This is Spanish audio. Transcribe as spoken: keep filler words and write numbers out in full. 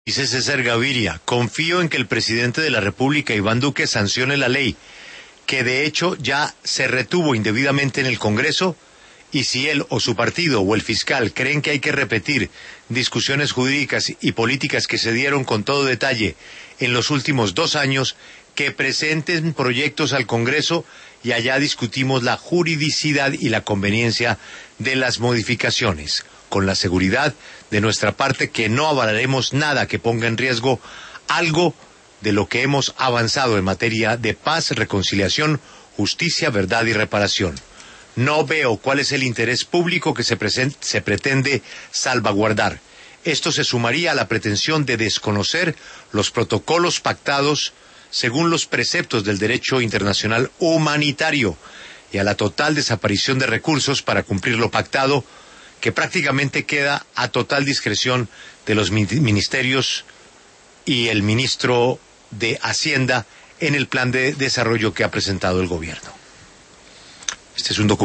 Dice César Gaviria, confío en que el presidente de la República, Iván Duque, sancione la ley, que de hecho ya se retuvo indebidamente en el Congreso, y si él o su partido o el fiscal creen que hay que repetir discusiones jurídicas y políticas que se dieron con todo detalle en los últimos dos años, que presenten proyectos al Congreso y allá discutimos la juridicidad y la conveniencia de las modificaciones, con la seguridad de nuestra parte que no avalaremos nada que ponga en riesgo algo de lo que hemos avanzado en materia de paz, reconciliación, justicia, verdad y reparación. No veo cuál es el interés público que se, se pretende salvaguardar. Esto se sumaría a la pretensión de desconocer los protocolos pactados según los preceptos del derecho internacional humanitario y a la total desaparición de recursos para cumplir lo pactado, que prácticamente queda a total discreción de los ministerios y el ministro de Hacienda en el plan de desarrollo que ha presentado el gobierno. Este es un documento